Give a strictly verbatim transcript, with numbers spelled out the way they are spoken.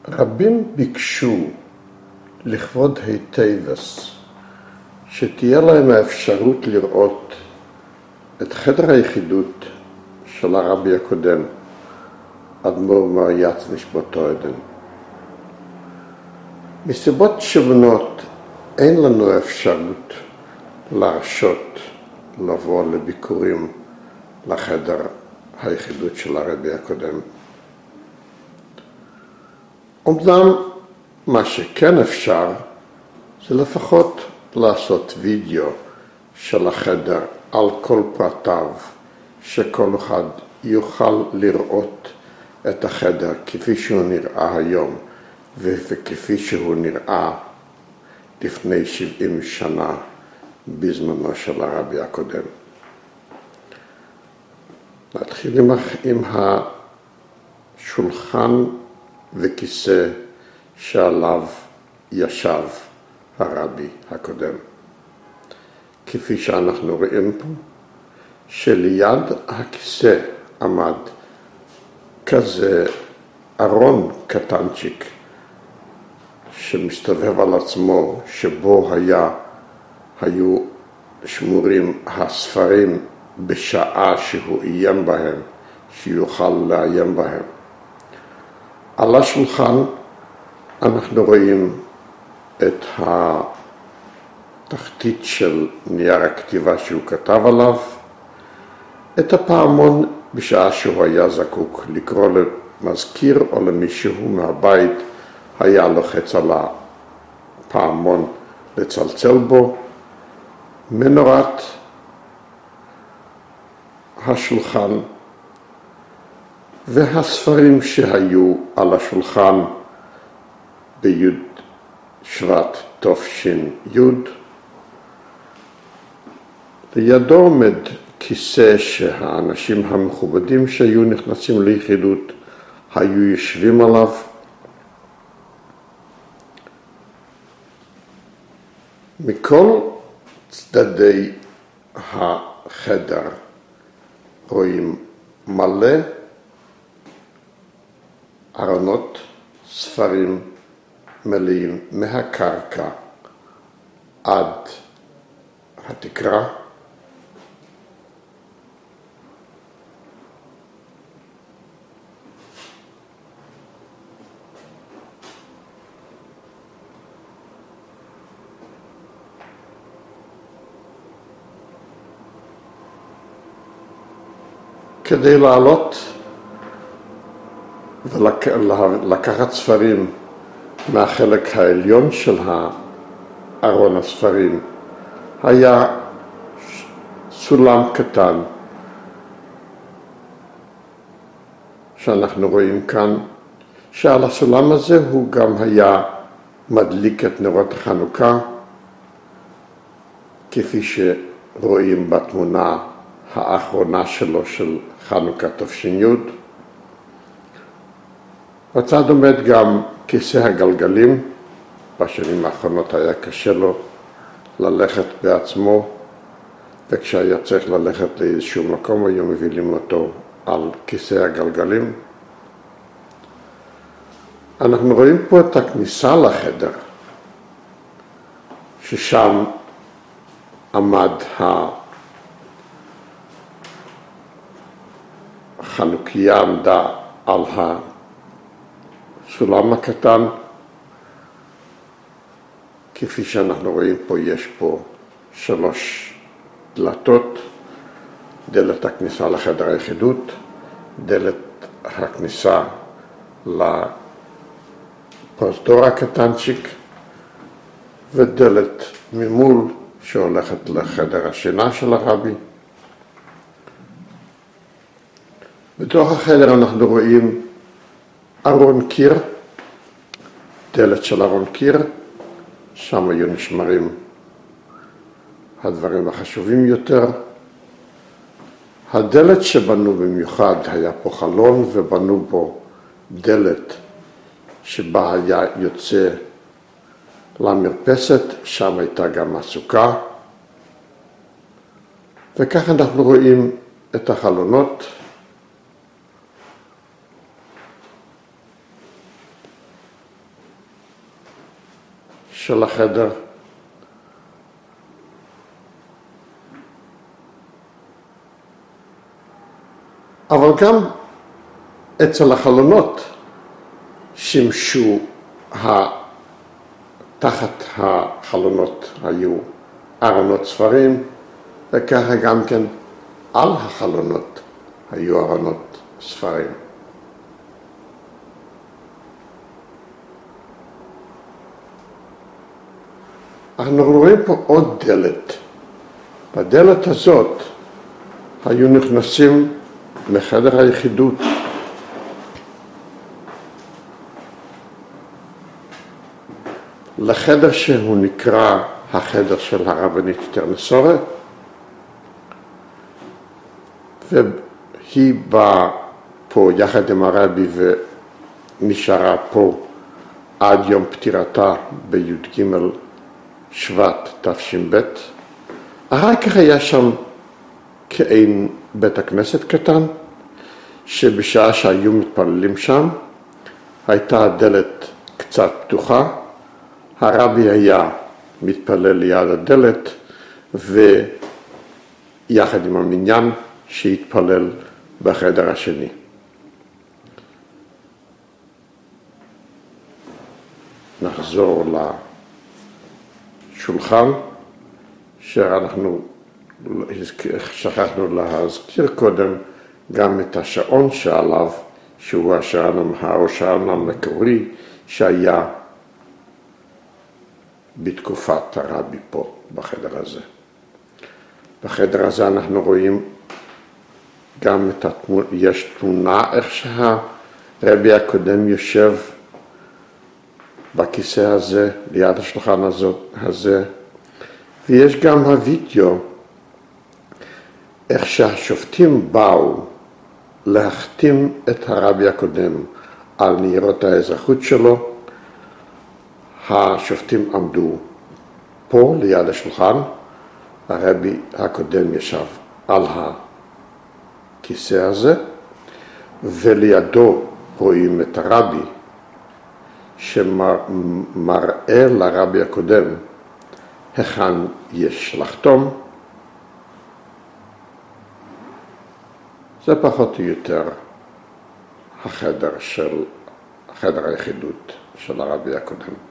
רבים ביקשו לכבוד היטבס שתהיה להם האפשרות לראות את חדר היחידות של הרבי הקודם, אדמו"ר מריאץ נשמתו עדן. מסיבות שונות אין לנו אפשרות להרשות לבוא לביקורים לחדר היחידות של הרבי הקודם. אומנם מה שכן אפשר זה לפחות לעשות וידאו של החדר על כל פרטיו, שכל אחד יוכל לראות את החדר כפי שהוא נראה היום וכפי שהוא נראה לפני שבעים שנה בזמנו של הרבי הקודם. נתחיל עם, עם השולחן וכיסא שעליו ישב הרבי הקודם. כפי שאנחנו רואים פה, שליד הכיסא עמד כזה ארון קטנצ'יק שמסתובב על עצמו, שבו היה, היו שמורים הספרים בשעה שהוא איים בהם, שיוכל לאיים בהם. על השולחן אנחנו רואים את התחתית של נייר הכתיבה שהוא כתב עליו, את הפעמון בשעה שהוא היה זקוק לקרוא למזכיר או למישהו מהבית, היה לוחץ על הפעמון לצלצל בו, מנורת השולחן והספרים שהיו על השולחן בי' שבט תש"י. לידו עומד כיסא שהאנשים המכובדים שהיו נכנסים ליחידות היו יושבים עליו. מכל צדדי החדר רואים מלא ארונות ספרים מלאים מהקרקע עד התקרה. כדי לעלות ולקחת ספרים מהחלק העליון של ארון הספרים, היה סולם קטן שאנחנו רואים כאן, שעל הסולם הזה הוא גם היה מדליק את נרות החנוכה, כפי שרואים בתמונה האחרונה שלו של חנוכה תש"י. בצד עומד גם כיסא הגלגלים. בשנים האחרונות היה קשה לו ללכת בעצמו, וכשהיה צריך ללכת לאיזשהו מקום היו מביאים אותו על כיסא הגלגלים. אנחנו רואים פה את הכניסה לחדר, ששם עמד החנוכיה, עמדה על הסולם הקטן. כפי שאנחנו רואים פה, יש פה שלוש דלתות: דלת הכניסה לחדר היחידות, דלת הכניסה לפרוזדור הקטנצ'יק, ודלת ממול שהולכת לחדר השינה של הרבי. בתוך החדר אנחנו רואים ארון קיר, דלת של ארון קיר, שם היו נשמרים הדברים החשובים יותר. הדלת שבנו במיוחד, היה פה חלון ובנו בו דלת שבה היה יוצא למרפסת, שם הייתה גם הסוכה. וכך אנחנו רואים את החלונות. של החדר. אבל גם אצל החלונות שימשו, תחת החלונות היו ארונות ספרים, וככה גם כן על החלונות היו ארונות ספרים. אנחנו רואים פה עוד דלת. בדלת הזאת היו נכנסים לחדר היחידות. לחדר שהוא נקרא החדר של הרבנית שטרנסורה, והיא באה פה יחד עם הרבי ונשארה פה עד יום פטירתה בי"ג שבט תש"ב. אחר כך היה שם כאין בית הכנסת קטן, שבשעה שהיו מתפללים שם, הייתה הדלת קצת פתוחה, הרבי היה מתפלל ליד הדלת, ויחד עם המניין שהתפלל בחדר השני. נחזור לשולחן, שאנחנו שכחנו להזכיר קודם גם את השעון שעליו, שהוא השעון, השעון המקורי שהיה בתקופת הרבי פה בחדר הזה. בחדר הזה אנחנו רואים גם את התמונה, יש תמונה איך שהרבי הקודם יושב בכיסא הזה, ליד השולחן הזה, ויש גם הוידאו, איך שהשופטים באו להחתים את הרבי הקודם על ניירות האזרחות שלו. השופטים עמדו פה ליד השולחן, הרבי הקודם ישב על הכיסא הזה, ולידו רואים את הרבי שמראה לרבי הקודם היכן יש לחתום. זה פחות או יותר החדר של, החדר היחידות של הרבי הקודם.